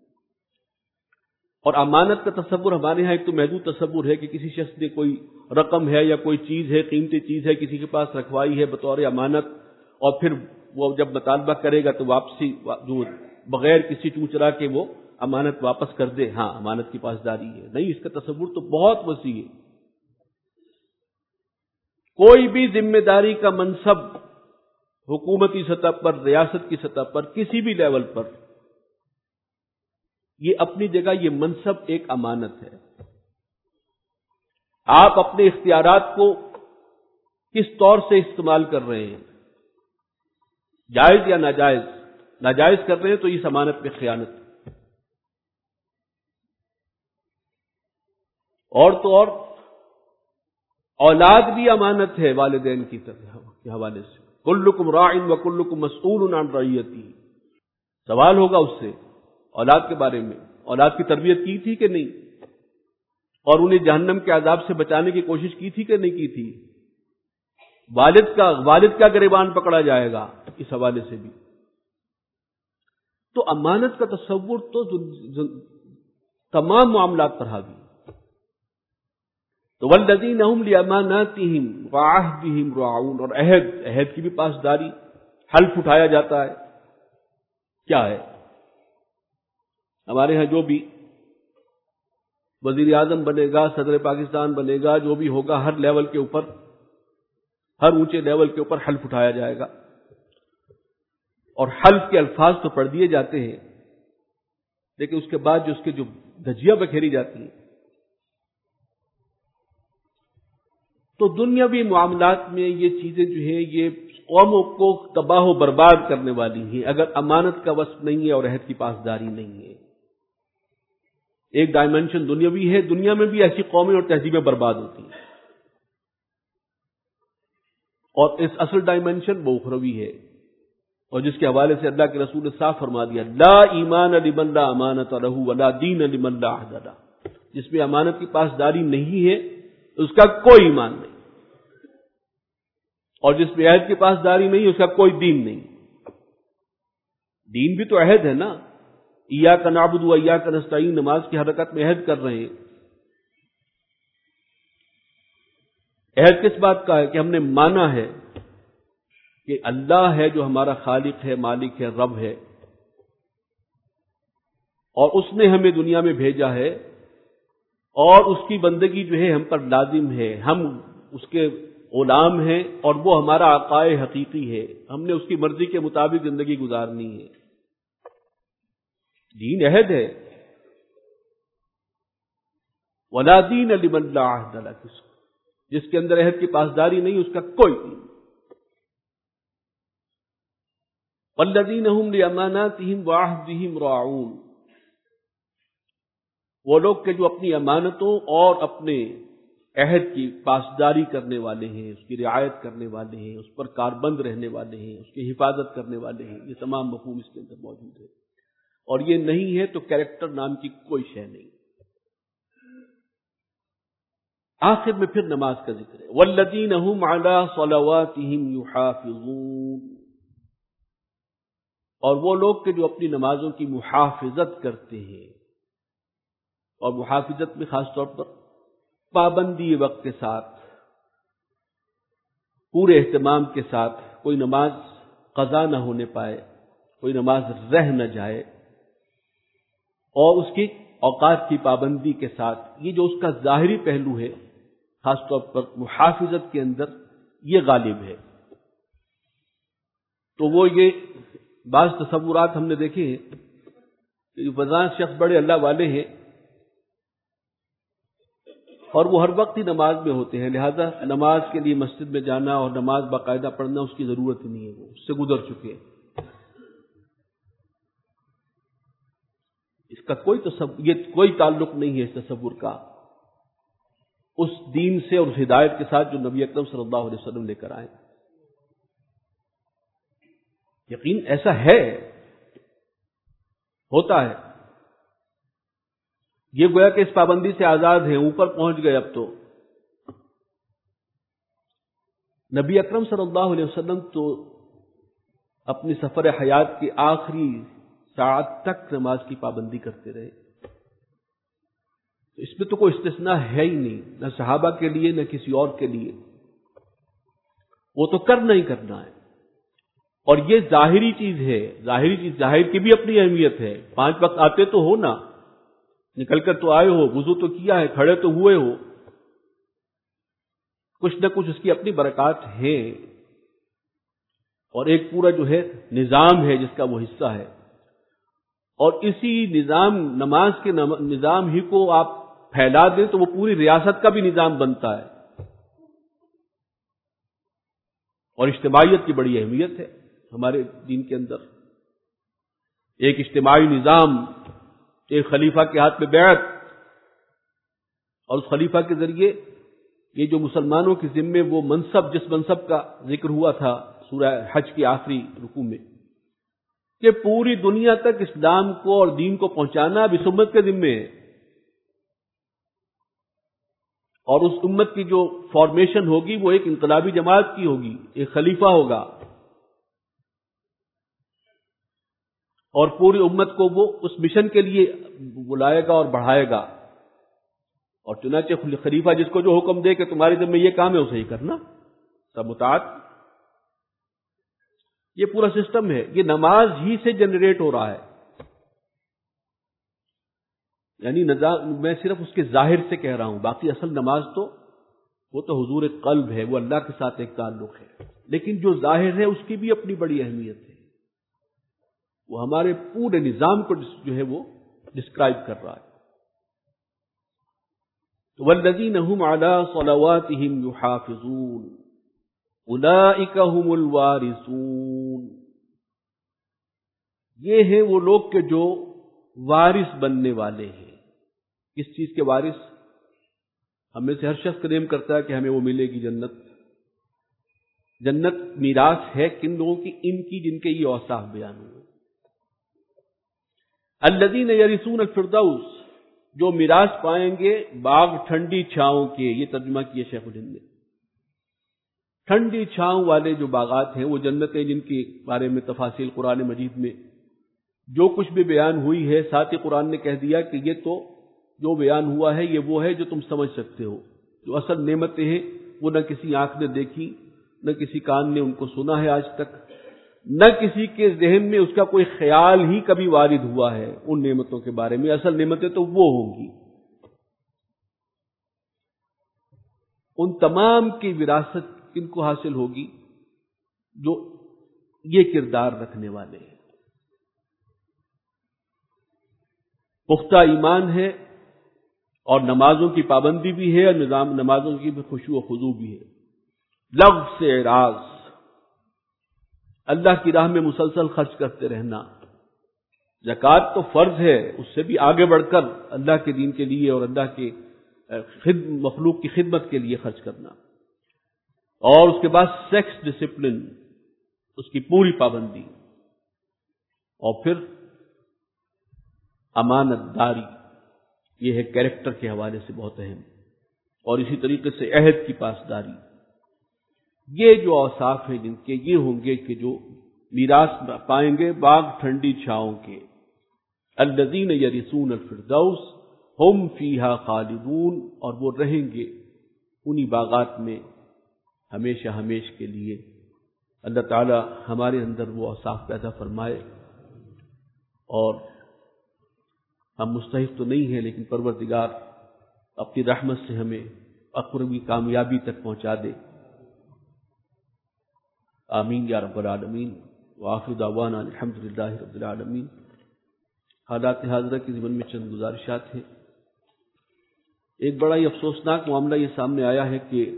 اور امانت کا تصور ہمارے یہاں ایک تو محدود تصور ہے کہ کسی شخص نے کوئی رقم ہے یا کوئی چیز ہے، قیمتی چیز ہے، کسی کے پاس رکھوائی ہے بطور امانت، اور پھر وہ جب مطالبہ کرے گا تو واپسی جو بغیر کسی چوچرا کے وہ امانت واپس کر دے، ہاں امانت کی پاسداری ہے. نہیں، اس کا تصور تو بہت وسیع ہے. کوئی بھی ذمہ داری کا منصب حکومتی سطح پر، ریاست کی سطح پر، کسی بھی لیول پر، یہ اپنی جگہ یہ منصب ایک امانت ہے. آپ اپنے اختیارات کو کس طور سے استعمال کر رہے ہیں، جائز یا ناجائز؟ ناجائز کر رہے ہیں تو اس امانت میں خیانت. اور تو اور اولاد بھی امانت ہے والدین کی طرف کے حوالے سے. کلکم راع و کلکم مسئول عن رعیتہ. سوال ہوگا اس سے اولاد کے بارے میں، اولاد کی تربیت کی تھی کہ نہیں، اور انہیں جہنم کے عذاب سے بچانے کی کوشش کی تھی کہ نہیں کی تھی. والد کا والد کا گریبان پکڑا جائے گا اس حوالے سے بھی. تو امانت کا تصور تو تمام معاملات پر حاوی. تو والذین هم لاماناتهم وعہدهم راعون. اور عہد عہد کی بھی پاسداری، حلف اٹھایا جاتا ہے. کیا ہے ہمارے ہاں جو بھی وزیر اعظم بنے گا، صدر پاکستان بنے گا، جو بھی ہوگا، ہر لیول کے اوپر، ہر اونچے لیول کے اوپر حلف اٹھایا جائے گا، اور حلف کے الفاظ تو پڑھ دیے جاتے ہیں، لیکن اس کے بعد جو اس کے جو دھجیاں بکھیری جاتی ہیں. تو دنیاوی معاملات میں یہ چیزیں جو ہیں یہ قوموں کو تباہ و برباد کرنے والی ہیں اگر امانت کا وصف نہیں ہے اور عہد کی پاسداری نہیں ہے۔ ایک ڈائمنشن دنیاوی ہے، دنیا میں بھی ایسی قومیں اور تہذیبیں برباد ہوتی ہیں، اور اس اصل ڈائمنشن وہ اخروی ہے، اور جس کے حوالے سے اللہ کے رسول نے صاف فرما دیا، لا ایمان لمن لا امانت لہ ولا دین لمن لا عہد لہ، جس میں امانت کی پاسداری نہیں ہے اس کا کوئی ایمان نہیں، اور جس میں عہد کی پاسداری نہیں اس کا کوئی دین نہیں۔ دین بھی تو عہد ہے نا، ایاک نعبد و ایاک نستعین، نماز کی حرکت میں عہد کر رہے ہیں۔ عہد کس بات کا ہے کہ ہم نے مانا ہے کہ اللہ ہے جو ہمارا خالق ہے، مالک ہے، رب ہے، اور اس نے ہمیں دنیا میں بھیجا ہے، اور اس کی بندگی جو ہے ہم پر لازم ہے، ہم اس کے غلام ہیں، اور وہ ہمارا آقائے حقیقی ہے، ہم نے اس کی مرضی کے مطابق زندگی گزارنی ہے۔ دین عہد ہے، ولا دین لمن لا عہد لہ، جس کے اندر عہد کی پاسداری نہیں اس کا کوئی دین۔ والذین هم لاماناتهم وعہدهم راعون، وہ لوگ کہ جو اپنی امانتوں اور اپنے عہد کی پاسداری کرنے والے ہیں، اس کی رعایت کرنے والے ہیں، اس پر کاربند رہنے والے ہیں، اس کی حفاظت کرنے والے ہیں، یہ تمام مفہوم اس کے اندر موجود ہے، اور یہ نہیں ہے تو کیریکٹر نام کی کوئی شے نہیں۔ آخر میں پھر نماز کا ذکر ہے، والذین هم علی صلواتهم یحافظون، اور وہ لوگ کہ جو اپنی نمازوں کی محافظت کرتے ہیں، اور محافظت میں خاص طور پر پابندی وقت کے ساتھ، پورے اہتمام کے ساتھ، کوئی نماز قضا نہ ہونے پائے، کوئی نماز رہ نہ جائے، اور اس کی اوقات کی پابندی کے ساتھ، یہ جو اس کا ظاہری پہلو ہے خاص طور پر محافظت کے اندر یہ غالب ہے۔ تو وہ یہ بعض تصورات ہم نے دیکھے ہیں کہ بظاہر شخص بڑے اللہ والے ہیں اور وہ ہر وقت ہی نماز میں ہوتے ہیں، لہذا نماز کے لیے مسجد میں جانا اور نماز باقاعدہ پڑھنا اس کی ضرورت ہی نہیں ہے، وہ اس سے گزر چکے ہیں۔ اس کا کوئی تصور، یہ کوئی تعلق نہیں ہے اس تصور کا اس دین سے اور اس ہدایت کے ساتھ جو نبی اکرم صلی اللہ علیہ وسلم لے کر آئے۔ یقین ایسا ہے، ہوتا ہے، یہ گویا کہ اس پابندی سے آزاد ہیں، اوپر پہنچ گئے اب تو۔ نبی اکرم صلی اللہ علیہ وسلم تو اپنی سفر حیات کی آخری ساعت تک نماز کی پابندی کرتے رہے، تو اس میں تو کوئی استثناء ہے ہی نہیں، نہ صحابہ کے لیے نہ کسی اور کے لیے، وہ تو کرنا ہی کرنا ہے۔ اور یہ ظاہری چیز ہے، ظاہری چیز، ظاہر کی بھی اپنی اہمیت ہے۔ پانچ وقت آتے تو ہو نا، نکل کر تو آئے ہو، وضو تو کیا ہے، کھڑے تو ہوئے ہو، کچھ نہ کچھ اس کی اپنی برکات ہیں، اور ایک پورا جو ہے نظام ہے جس کا وہ حصہ ہے، اور اسی نظام، نماز کے نظام ہی کو آپ پھیلا دیں تو وہ پوری ریاست کا بھی نظام بنتا ہے۔ اور اجتماعیت کی بڑی اہمیت ہے ہمارے دین کے اندر، ایک اجتماعی نظام، ایک خلیفہ کے ہاتھ میں بیعت، اور اس خلیفہ کے ذریعے یہ جو مسلمانوں کے ذمے وہ منصب، جس منصب کا ذکر ہوا تھا سورہ حج کی آخری رکوع میں، کہ پوری دنیا تک اسلام کو اور دین کو پہنچانا اب اس امت کے ذمے ہے، اور اس امت کی جو فارمیشن ہوگی وہ ایک انقلابی جماعت کی ہوگی، ایک خلیفہ ہوگا، اور پوری امت کو وہ اس مشن کے لیے بلائے گا اور بڑھائے گا، اور چنانچہ خلیفہ جس کو جو حکم دے کہ تمہارے ذمہ یہ کام ہے اسے ہی کرنا، سب مطاعت۔ یہ پورا سسٹم ہے، یہ نماز ہی سے جنریٹ ہو رہا ہے، یعنی نظام، میں صرف اس کے ظاہر سے کہہ رہا ہوں، باقی اصل نماز تو وہ تو حضور قلب ہے، وہ اللہ کے ساتھ ایک تعلق ہے، لیکن جو ظاہر ہے اس کی بھی اپنی بڑی اہمیت ہے، وہ ہمارے پورے نظام کو جو ہے وہ ڈسکرائب کر رہا ہے۔ والذین هم علی صلواتهم یحافظون، اولئک هم الوارثون، یہ ہیں وہ لوگ کہ جو وارث بننے والے ہیں۔ کس چیز کے وارث؟ ہم میں سے ہر شخص کلیم کرتا ہے کہ ہمیں وہ ملے گی جنت۔ جنت میراث ہے کن لوگوں کی؟ ان کی جن کے یہ اوصاف بیان ہوئے۔ الذین یرثون الفردوس، جو میراث پائیں گے باغ ٹھنڈی چھاؤں کے، یہ ترجمہ کیا شیخ الہند نے۔ ٹھنڈی چھاؤں والے جو باغات ہیں وہ جنتیں، جن کے بارے میں تفاصیل قرآن مجید میں جو کچھ بھی بیان ہوئی ہے، ساتھ ہی قرآن نے کہہ دیا کہ یہ تو جو بیان ہوا ہے یہ وہ ہے جو تم سمجھ سکتے ہو۔ جو اصل نعمتیں ہیں وہ نہ کسی آنکھ نے دیکھی، نہ کسی کان نے ان کو سنا ہے آج تک، نہ کسی کے ذہن میں اس کا کوئی خیال ہی کبھی وارد ہوا ہے ان نعمتوں کے بارے میں۔ اصل نعمتیں تو وہ ہوں گی۔ ان تمام کی وراثت کن کو حاصل ہوگی؟ جو یہ کردار رکھنے والے ہیں، پختہ ایمان ہے اور نمازوں کی پابندی بھی ہے، اور نظام نمازوں کی بھی خشوع و خضوع بھی ہے، لغو سے اعراض، اللہ کی راہ میں مسلسل خرچ کرتے رہنا۔ زکوٰۃ تو فرض ہے، اس سے بھی آگے بڑھ کر اللہ کے دین کے لیے اور اللہ کے مخلوق کی خدمت کے لیے خرچ کرنا، اور اس کے بعد سیکس ڈسپلن، اس کی پوری پابندی، اور پھر امانت داری، یہ ہے کیریکٹر کے حوالے سے بہت اہم، اور اسی طریقے سے عہد کی پاسداری۔ یہ جو اوصاف ہیں جن کے، یہ ہوں گے کہ جو میراث پائیں گے باغ ٹھنڈی چھاؤں کے۔ الذین یرثون الفردوس ہم فیہا خالدون، اور وہ رہیں گے انہی باغات میں ہمیشہ ہمیش کے لیے۔ اللہ تعالی ہمارے اندر وہ اوصاف پیدا فرمائے، اور ہم مستحق تو نہیں ہیں لیکن پروردگار اپنی رحمت سے ہمیں اقربی کامیابی تک پہنچا دے۔ آمین یا رب العالمین۔ وآخر دعوانا الحمد للہ رب العالمین۔ حالات حاضرہ کی ضمن میں چند گزارشات ہیں۔ ایک بڑا ہی افسوسناک معاملہ یہ سامنے آیا ہے کہ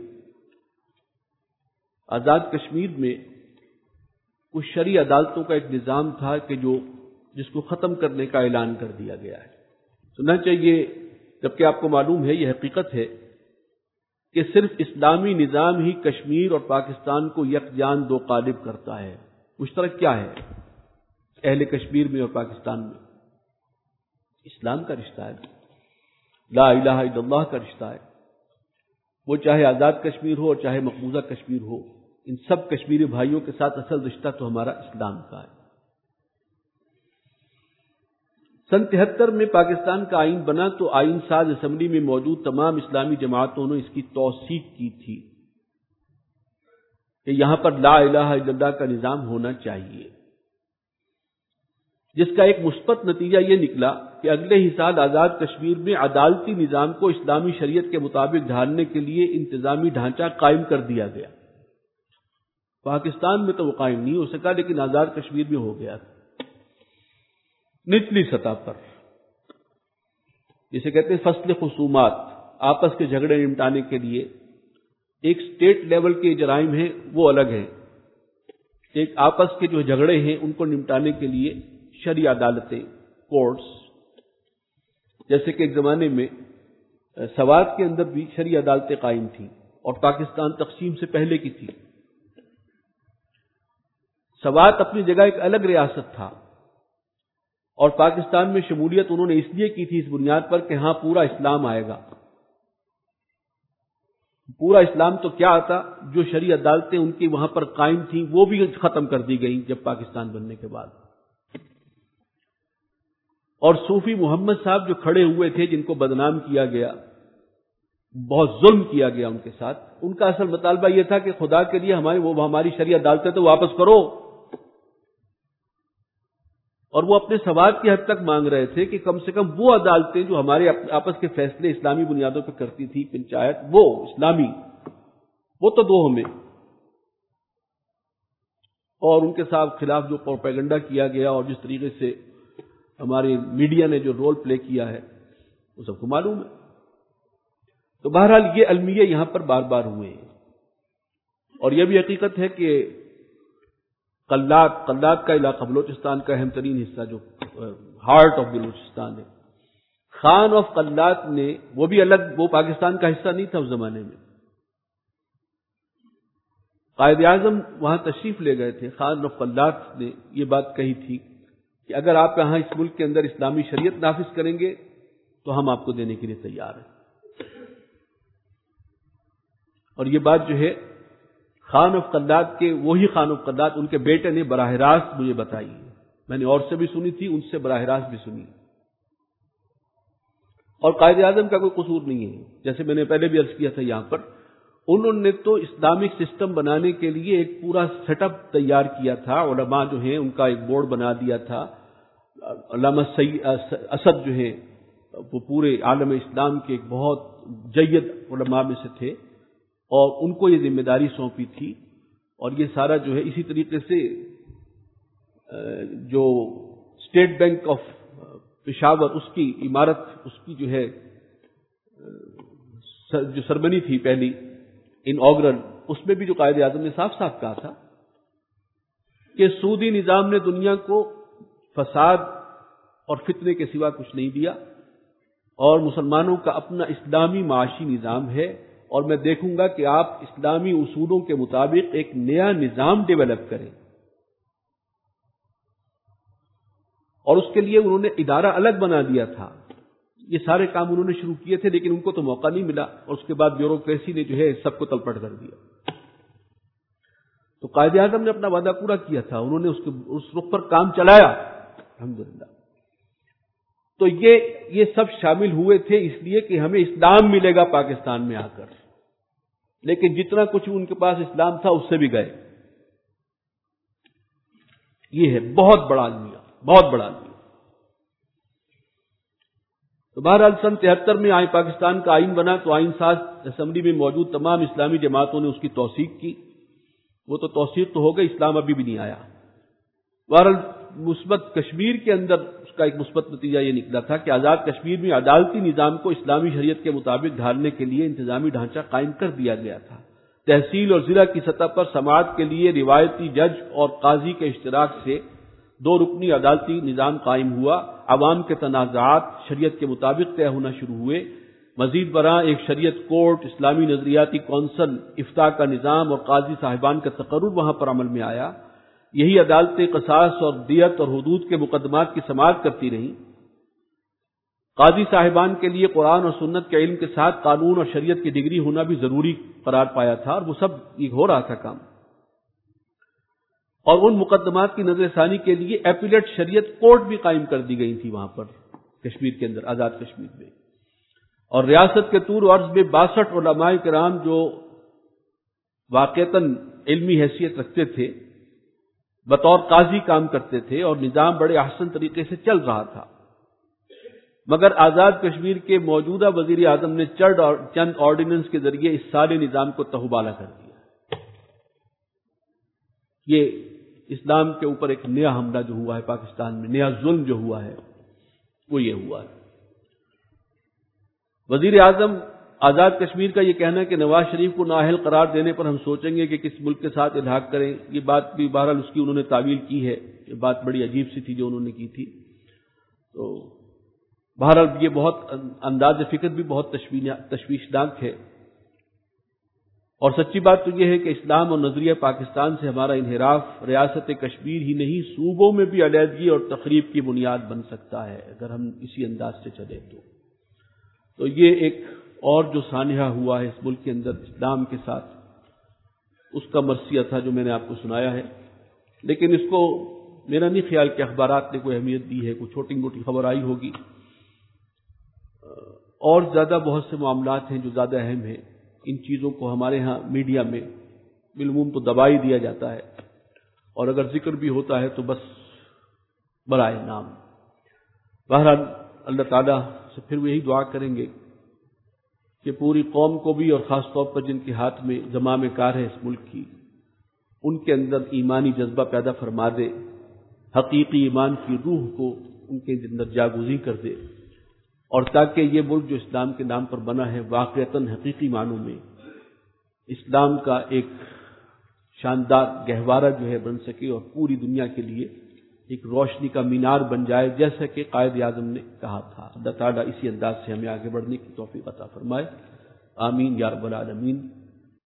آزاد کشمیر میں کچھ شرعی عدالتوں کا ایک نظام تھا کہ جو جس کو ختم کرنے کا اعلان کر دیا گیا ہے۔ سننا چاہیے، جبکہ آپ کو معلوم ہے، یہ حقیقت ہے کہ صرف اسلامی نظام ہی کشمیر اور پاکستان کو یکجان دو قالب کرتا ہے۔ مشترک کیا ہے اہل کشمیر میں اور پاکستان میں؟ اسلام کا رشتہ ہے، لا الہ الا اللہ کا رشتہ ہے۔ وہ چاہے آزاد کشمیر ہو اور چاہے مقبوضہ کشمیر ہو، ان سب کشمیری بھائیوں کے ساتھ اصل رشتہ تو ہمارا اسلام کا ہے۔ سن تہتر میں پاکستان کا آئین بنا تو آئین ساز اسمبلی میں موجود تمام اسلامی جماعتوں نے اس کی توثیق کی تھی کہ یہاں پر لا الہ الا اللہ کا نظام ہونا چاہیے، جس کا ایک مثبت نتیجہ یہ نکلا کہ اگلے ہی سال آزاد کشمیر میں عدالتی نظام کو اسلامی شریعت کے مطابق ڈھالنے کے لیے انتظامی ڈھانچہ قائم کر دیا گیا۔ پاکستان میں تو وہ قائم نہیں ہو سکا، لیکن آزاد کشمیر میں ہو گیا نچلی سطح پر، جسے کہتے ہیں فصل خصومات، آپس کے جھگڑے نمٹانے کے لیے ایک سٹیٹ لیول کے جرائم ہیں وہ الگ ہیں، ایک آپس کے جو جھگڑے ہیں ان کو نمٹانے کے لیے شرعی عدالتیں، کورٹس، جیسے کہ ایک زمانے میں سوات کے اندر بھی شرعی عدالتیں قائم تھیں اور پاکستان تقسیم سے پہلے کی تھی۔ سوات اپنی جگہ ایک الگ ریاست تھا اور پاکستان میں شمولیت انہوں نے اس لیے کی تھی اس بنیاد پر کہ ہاں پورا اسلام آئے گا۔ پورا اسلام تو کیا آتا، جو شرعی عدالتیں ان کی وہاں پر قائم تھیں وہ بھی ختم کر دی گئیں جب پاکستان بننے کے بعد۔ اور صوفی محمد صاحب جو کھڑے ہوئے تھے، جن کو بدنام کیا گیا، بہت ظلم کیا گیا ان کے ساتھ، ان کا اصل مطالبہ یہ تھا کہ خدا کے لیے ہماری وہ ہماری شرعی عدالتیں تو واپس کرو، اور وہ اپنے ثواب کی حد تک مانگ رہے تھے کہ کم سے کم وہ عدالتیں جو ہمارے آپس کے فیصلے اسلامی بنیادوں پر کرتی تھی، پنچایت، وہ اسلامی، وہ تو دو ہمیں۔ اور ان کے ساتھ خلاف جو پروپیگنڈا کیا گیا اور جس طریقے سے ہمارے میڈیا نے جو رول پلے کیا ہے وہ سب کو معلوم ہے۔ تو بہرحال یہ المیہ یہاں پر بار بار ہوئے ہیں۔ اور یہ بھی حقیقت ہے کہ قلات قلات کا علاقہ بلوچستان کا اہم ترین حصہ جو ہارٹ آف بلوچستان ہے، خان آف قلات نے، وہ بھی الگ، وہ پاکستان کا حصہ نہیں تھا اس زمانے میں. قائد اعظم وہاں تشریف لے گئے تھے. خان آف قلات نے یہ بات کہی تھی کہ اگر آپ یہاں اس ملک کے اندر اسلامی شریعت نافذ کریں گے تو ہم آپ کو دینے کے لیے تیار ہیں. اور یہ بات جو ہے خان آف قلات کے، وہی خان آف قلات، ان کے بیٹے نے براہ راست مجھے بتائی ہے. میں نے اور سے بھی سنی تھی، ان سے براہ راست بھی سنی. اور قائد اعظم کا کوئی قصور نہیں ہے، جیسے میں نے پہلے بھی عرض کیا تھا یہاں پر، انہوں نے تو اسلامک سسٹم بنانے کے لیے ایک پورا سیٹ اپ تیار کیا تھا. علماء جو ہیں ان کا ایک بورڈ بنا دیا تھا. علامہ اسد جو ہیں وہ پورے عالم اسلام کے ایک بہت جید علماء میں سے تھے، اور ان کو یہ ذمہ داری سونپی تھی. اور یہ سارا جو ہے اسی طریقے سے جو اسٹیٹ بینک آف پشاور، اس کی عمارت، اس کی جو ہے جو سرمنی تھی پہلی انوگرل، اس میں بھی جو قائد اعظم نے صاف صاف کہا تھا کہ سودی نظام نے دنیا کو فساد اور فتنے کے سوا کچھ نہیں دیا، اور مسلمانوں کا اپنا اسلامی معاشی نظام ہے، اور میں دیکھوں گا کہ آپ اسلامی اصولوں کے مطابق ایک نیا نظام ڈیولپ کریں. اور اس کے لیے انہوں نے ادارہ الگ بنا دیا تھا. یہ سارے کام انہوں نے شروع کیے تھے، لیکن ان کو تو موقع نہیں ملا، اور اس کے بعد بیوروکریسی نے جو ہے سب کو تلپٹ کر دیا. تو قائد اعظم نے اپنا وعدہ پورا کیا تھا، انہوں نے اس کے اس رخ پر کام چلایا الحمدللہ. تو یہ یہ سب شامل ہوئے تھے اس لیے کہ ہمیں اسلام ملے گا پاکستان میں آ کر، لیکن جتنا کچھ ان کے پاس اسلام تھا اس سے بھی گئے. یہ ہے بہت بڑا المیہ، بہت بڑا المیہ. تو بہرحال سن تہتر میں آئین پاکستان کا آئین بنا، تو آئین ساز اسمبلی میں موجود تمام اسلامی جماعتوں نے اس کی توثیق کی. وہ تو توثیق تو ہو گئی، اسلام ابھی بھی نہیں آیا. بہرحال مثبت کشمیر کے اندر اس کا ایک مثبت نتیجہ یہ نکلا تھا کہ آزاد کشمیر میں عدالتی نظام کو اسلامی شریعت کے مطابق ڈھالنے کے لیے انتظامی ڈھانچہ قائم کر دیا گیا تھا. تحصیل اور ضلع کی سطح پر سماعت کے لیے روایتی جج اور قاضی کے اشتراک سے دو رکنی عدالتی نظام قائم ہوا. عوام کے تنازعات شریعت کے مطابق طے ہونا شروع ہوئے. مزید برآں ایک شریعت کورٹ، اسلامی نظریاتی کونسل، افتاء کا نظام اور قاضی صاحبان کا تقرر وہاں پر عمل میں آیا. یہی عدالتیں قصاص اور دیت اور حدود کے مقدمات کی سماعت کرتی رہیں. قاضی صاحبان کے لیے قرآن اور سنت کے علم کے ساتھ قانون اور شریعت کی ڈگری ہونا بھی ضروری قرار پایا تھا، اور وہ سب یہ ہو رہا تھا کام. اور ان مقدمات کی نظر ثانی کے لیے ایپیلیٹ شریعت کورٹ بھی قائم کر دی گئی تھی وہاں پر کشمیر کے اندر، آزاد کشمیر میں. اور ریاست کے طور و عرض میں باسٹھ علماء کرام جو واقعتاً علمی حیثیت رکھتے تھے بطور قاضی کام کرتے تھے، اور نظام بڑے احسن طریقے سے چل رہا تھا. مگر آزاد کشمیر کے موجودہ وزیر اعظم نے چند آرڈیننس کے ذریعے اس سارے نظام کو تہوبالا کر دیا. یہ اسلام کے اوپر ایک نیا حملہ جو ہوا ہے پاکستان میں، نیا ظلم جو ہوا ہے وہ یہ ہوا ہے. وزیر اعظم آزاد کشمیر کا یہ کہنا ہے کہ نواز شریف کو نااہل قرار دینے پر ہم سوچیں گے کہ کس ملک کے ساتھ الحاق کریں، یہ بات بھی بہرحال اس کی انہوں نے تعویل کی ہے. یہ بات بڑی عجیب سی تھی جو انہوں نے کی تھی. تو بہرحال یہ بہت انداز فکر بھی بہت تشویشناک ہے. اور سچی بات تو یہ ہے کہ اسلام اور نظریہ پاکستان سے ہمارا انحراف ریاست کشمیر ہی نہیں صوبوں میں بھی علیحدگی اور تخریب کی بنیاد بن سکتا ہے اگر ہم اسی انداز سے چلیں تو. تو یہ ایک اور جو سانحہ ہوا ہے اس ملک کے اندر اسلام کے ساتھ، اس کا مرثیہ تھا جو میں نے آپ کو سنایا ہے. لیکن اس کو میرا نہیں خیال کہ اخبارات نے کوئی اہمیت دی ہے، کوئی چھوٹی موٹی خبر آئی ہوگی. اور زیادہ بہت سے معاملات ہیں جو زیادہ اہم ہیں. ان چیزوں کو ہمارے ہاں میڈیا میں بالعموم تو دبا ہی دیا جاتا ہے، اور اگر ذکر بھی ہوتا ہے تو بس برائے نام. بہرحال اللہ تعالیٰ سے پھر وہی دعا کریں گے کہ پوری قوم کو بھی، اور خاص طور پر جن کے ہاتھ میں زمام کار ہے اس ملک کی، ان کے اندر ایمانی جذبہ پیدا فرما دے، حقیقی ایمان کی روح کو ان کے اندر جاگزی کر دے، اور تاکہ یہ ملک جو اسلام کے نام پر بنا ہے واقعتاً حقیقی معنوں میں اسلام کا ایک شاندار گہوارہ جو ہے بن سکے اور پوری دنیا کے لیے ایک روشنی کا مینار بن جائے، جیسا کہ قائد اعظم نے کہا تھا۔ اللہ تعالیٰ اسی انداز سے ہمیں آگے بڑھنے کی توفیق عطا فرمائے، آمین یا رب العالمین۔